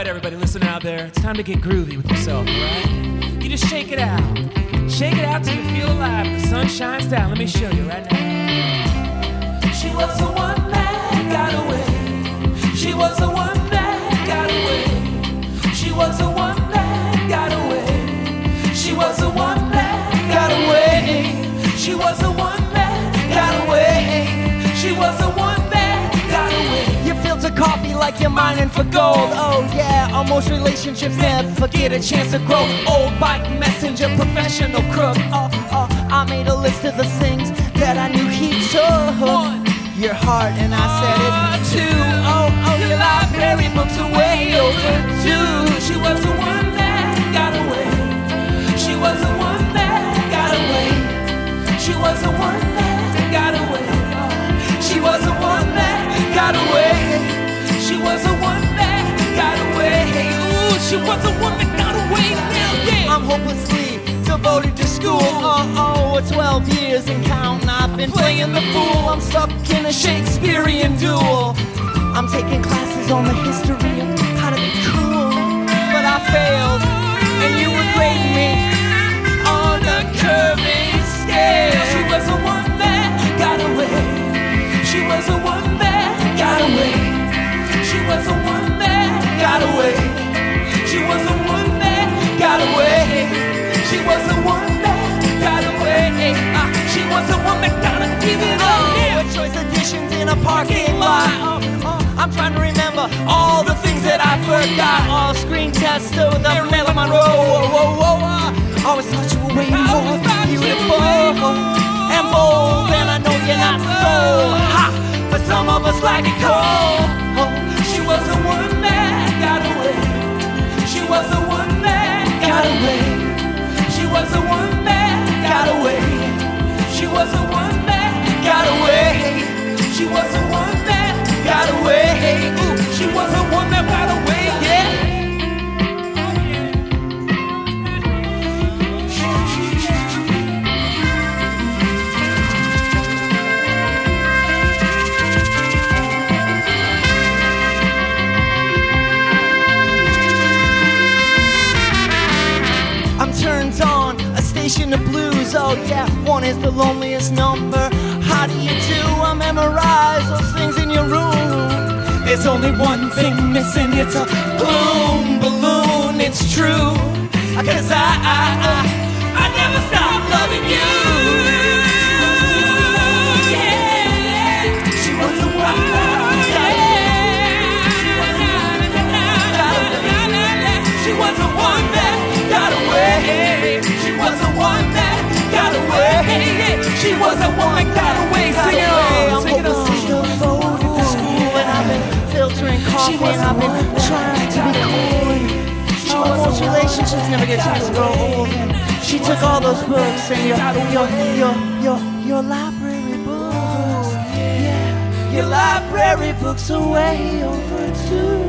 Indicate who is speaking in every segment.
Speaker 1: right, everybody, listen out there. It's time to get groovy with yourself, all right? You just shake it out. Shake it out till you feel alive. The sun shines down. Let me show you right now. She was the one that got away. She was the one that got away. She was the one that got away. She was the one that got away. She was the one that got away. She was the one that got away.
Speaker 2: You filter coffee like you're mining for gold. Oh yeah, almost relationships never get a chance to grow. Old bike messenger, professional crook. I made a list of the things that I knew he took.
Speaker 1: One,
Speaker 2: your heart, and I said it.
Speaker 1: Two, your library books are way overdue. She was the one that got away. She was the one that got away. She was the one that got away. She was the one that got away. She was the one that got away. Ooh, she was the one that got away. Yeah.
Speaker 2: I'm hopelessly devoted to school. 12 years and counting. I've been playing the fool. I'm stuck in a Shakespearean duel. I'm taking classes on the history of how to be cool, but I failed, and you would grade me on a curving scale.
Speaker 1: She was the one that got away. She was the one that got away. She was the one that got away. She was the one that got away. She was the one that got away. She was the one that got away. Give it up.
Speaker 2: Choice additions in a parking lot. I'm trying to remember all the things that I forgot. Screen tester with a Marilyn Monroe. I always thought you were way more beautiful and bold, and I know you're not so hot, but some of us like it cold.
Speaker 1: She was the one that got away. She was the one that got away. She was the one that got away. She was the one that got away. She was the one that got away. Ooh, she was the one that got away. Yeah.
Speaker 2: I'm turned on a station of blues. Oh yeah, one is the loneliest number. How do you do? I memorize those things in your room.
Speaker 1: There's only one thing missing. It's a gloom balloon. It's true. 'Cause I never stopped loving you. Yeah. She was the one that got away. She was the one that got away. She was the one that got away. She was the one that got away. Sing it on. Sing it on.
Speaker 2: Devoted to school, and I've been filtering coffee, and I've been trying to be cool. Most relationships never get a chance to grow old. And she took all those books and your library books. Yeah, your library books are way overdue.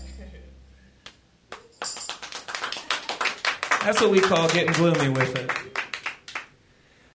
Speaker 1: That's what we call getting gloomy with it.